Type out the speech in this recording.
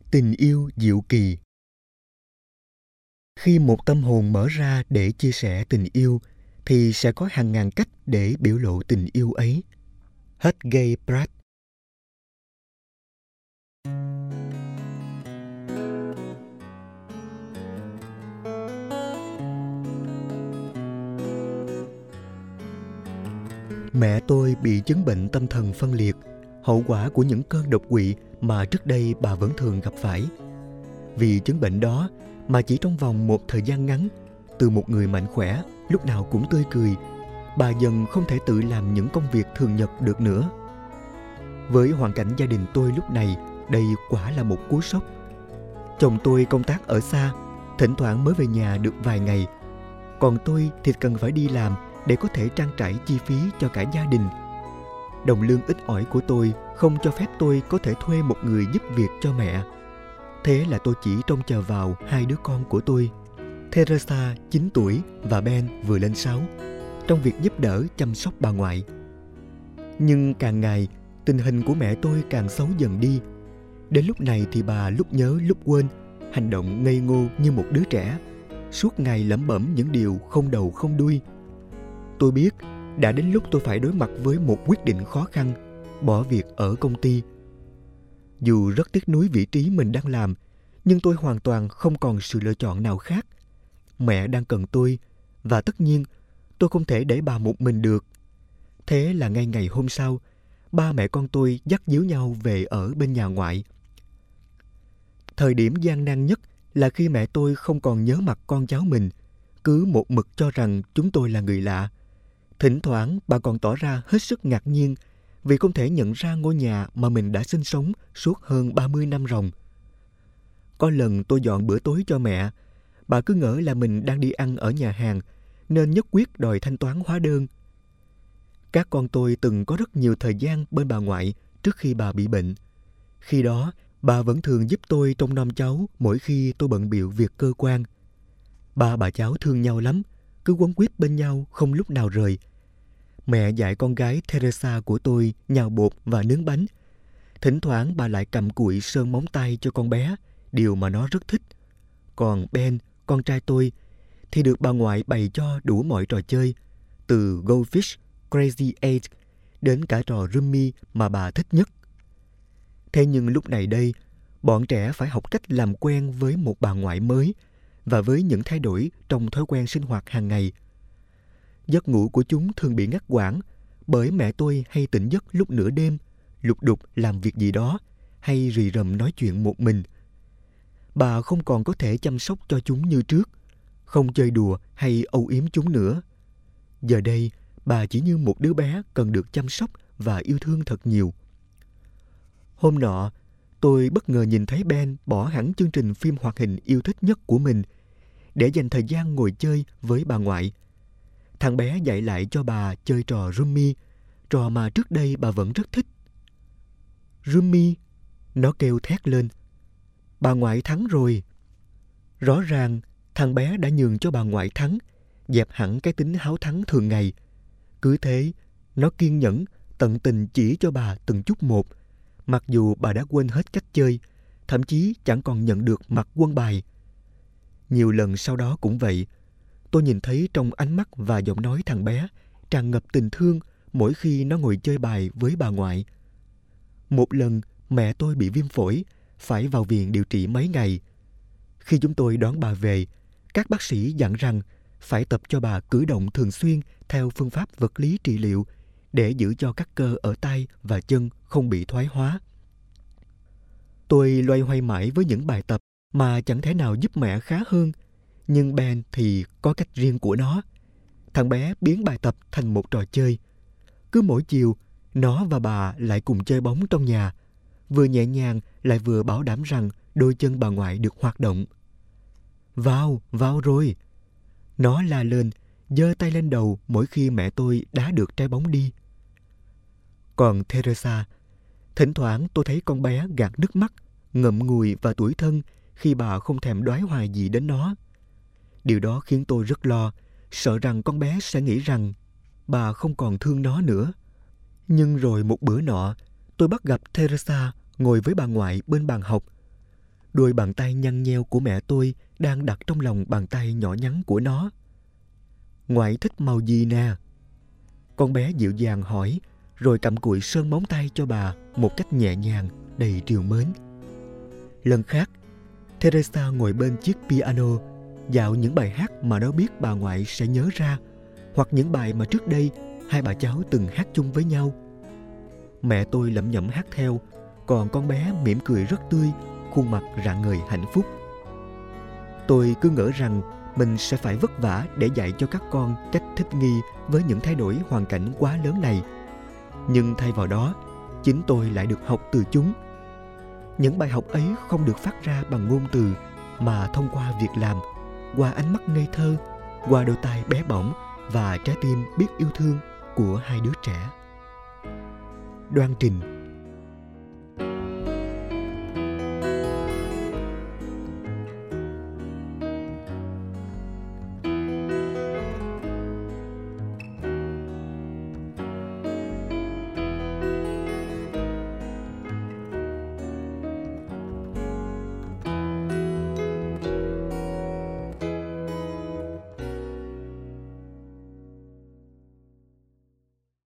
Tình yêu diệu kỳ. Khi một tâm hồn mở ra để chia sẻ tình yêu, thì sẽ có hàng ngàn cách để biểu lộ tình yêu ấy. Hugh Pratt. Mẹ tôi bị chứng bệnh tâm thần phân liệt, hậu quả của những cơn đột quỵ mà trước đây bà vẫn thường gặp phải. Vì chứng bệnh đó mà chỉ trong vòng một thời gian ngắn, từ một người mạnh khỏe, lúc nào cũng tươi cười, bà dần không thể tự làm những công việc thường nhật được nữa. Với hoàn cảnh gia đình tôi lúc này, đây quả là một cú sốc. Chồng tôi công tác ở xa, thỉnh thoảng mới về nhà được vài ngày. Còn tôi thì cần phải đi làm để có thể trang trải chi phí cho cả gia đình. Đồng lương ít ỏi của tôi không cho phép tôi có thể thuê một người giúp việc cho mẹ. Thế là tôi chỉ trông chờ vào hai đứa con của tôi, Teresa 9 tuổi và Ben vừa lên 6, trong việc giúp đỡ chăm sóc bà ngoại. Nhưng càng ngày, tình hình của mẹ tôi càng xấu dần đi. Đến lúc này thì bà lúc nhớ lúc quên, hành động ngây ngô như một đứa trẻ, suốt ngày lẩm bẩm những điều không đầu không đuôi. Tôi biết đã đến lúc tôi phải đối mặt với một quyết định khó khăn, bỏ việc ở công ty. Dù rất tiếc nuối vị trí mình đang làm, nhưng tôi hoàn toàn không còn sự lựa chọn nào khác. Mẹ đang cần tôi, và tất nhiên tôi không thể để bà một mình được. Thế là ngay ngày hôm sau, ba mẹ con tôi dắt díu nhau về ở bên nhà ngoại. Thời điểm gian nan nhất là khi mẹ tôi không còn nhớ mặt con cháu mình, cứ một mực cho rằng chúng tôi là người lạ. Thỉnh thoảng bà còn tỏ ra hết sức ngạc nhiên vì không thể nhận ra ngôi nhà mà mình đã sinh sống suốt hơn 30 năm ròng. Có lần tôi dọn bữa tối cho mẹ, bà cứ ngỡ là mình đang đi ăn ở nhà hàng nên nhất quyết đòi thanh toán hóa đơn. Các con tôi từng có rất nhiều thời gian bên bà ngoại trước khi bà bị bệnh. Khi đó, bà vẫn thường giúp tôi trông nom cháu mỗi khi tôi bận bịu việc cơ quan. Ba bà cháu thương nhau lắm, cứ quấn quýt bên nhau không lúc nào rời. Mẹ dạy con gái Teresa của tôi nhào bột và nướng bánh. Thỉnh thoảng bà lại cầm cụi sơn móng tay cho con bé, điều mà nó rất thích. Còn Ben, con trai tôi, thì được bà ngoại bày cho đủ mọi trò chơi, từ Goldfish, Crazy Eight đến cả trò Rummy mà bà thích nhất. Thế nhưng lúc này đây, bọn trẻ phải học cách làm quen với một bà ngoại mới và với những thay đổi trong thói quen sinh hoạt hàng ngày. Giấc ngủ của chúng thường bị ngắt quãng bởi mẹ tôi hay tỉnh giấc lúc nửa đêm, lục đục làm việc gì đó hay rì rầm nói chuyện một mình. Bà không còn có thể chăm sóc cho chúng như trước, không chơi đùa hay âu yếm chúng nữa. Giờ đây, bà chỉ như một đứa bé cần được chăm sóc và yêu thương thật nhiều. Hôm nọ, tôi bất ngờ nhìn thấy Ben bỏ hẳn chương trình phim hoạt hình yêu thích nhất của mình để dành thời gian ngồi chơi với bà ngoại. Thằng bé dạy lại cho bà chơi trò Rummy, trò mà trước đây bà vẫn rất thích. Rummy, nó kêu thét lên. Bà ngoại thắng rồi. Rõ ràng, thằng bé đã nhường cho bà ngoại thắng, dẹp hẳn cái tính háo thắng thường ngày. Cứ thế, nó kiên nhẫn, tận tình chỉ cho bà từng chút một, mặc dù bà đã quên hết cách chơi, thậm chí chẳng còn nhận được mặt quân bài. Nhiều lần sau đó cũng vậy, tôi nhìn thấy trong ánh mắt và giọng nói thằng bé tràn ngập tình thương mỗi khi nó ngồi chơi bài với bà ngoại. Một lần, mẹ tôi bị viêm phổi, phải vào viện điều trị mấy ngày. Khi chúng tôi đón bà về, các bác sĩ dặn rằng phải tập cho bà cử động thường xuyên theo phương pháp vật lý trị liệu để giữ cho các cơ ở tay và chân không bị thoái hóa. Tôi loay hoay mãi với những bài tập mà chẳng thể nào giúp mẹ khá hơn. Nhưng Ben thì có cách riêng của nó. Thằng bé biến bài tập thành một trò chơi. Cứ mỗi chiều, nó và bà lại cùng chơi bóng trong nhà, vừa nhẹ nhàng lại vừa bảo đảm rằng đôi chân bà ngoại được hoạt động. Vào rồi! Nó la lên, giơ tay lên đầu mỗi khi mẹ tôi đá được trái bóng đi. Còn Teresa, thỉnh thoảng tôi thấy con bé gạt nước mắt, ngậm ngùi và tủi thân khi bà không thèm đoái hoài gì đến nó. Điều đó khiến tôi rất lo, sợ rằng con bé sẽ nghĩ rằng bà không còn thương nó nữa. Nhưng rồi một bữa nọ, tôi bắt gặp Teresa ngồi với bà ngoại bên bàn học. Đôi bàn tay nhăn nheo của mẹ tôi đang đặt trong lòng bàn tay nhỏ nhắn của nó. Ngoại thích màu gì nè? Con bé dịu dàng hỏi, rồi cặm cụi sơn móng tay cho bà một cách nhẹ nhàng, đầy trìu mến. Lần khác, Teresa ngồi bên chiếc piano, dạo những bài hát mà nó biết bà ngoại sẽ nhớ ra, hoặc những bài mà trước đây hai bà cháu từng hát chung với nhau. Mẹ tôi lẩm nhẩm hát theo, còn con bé mỉm cười rất tươi, khuôn mặt rạng ngời hạnh phúc. Tôi cứ ngỡ rằng mình sẽ phải vất vả để dạy cho các con cách thích nghi với những thay đổi hoàn cảnh quá lớn này. Nhưng thay vào đó, chính tôi lại được học từ chúng. Những bài học ấy không được phát ra bằng ngôn từ, mà thông qua việc làm, qua ánh mắt ngây thơ, qua đôi tay bé bỏng và trái tim biết yêu thương của hai đứa trẻ. Đoan Trình.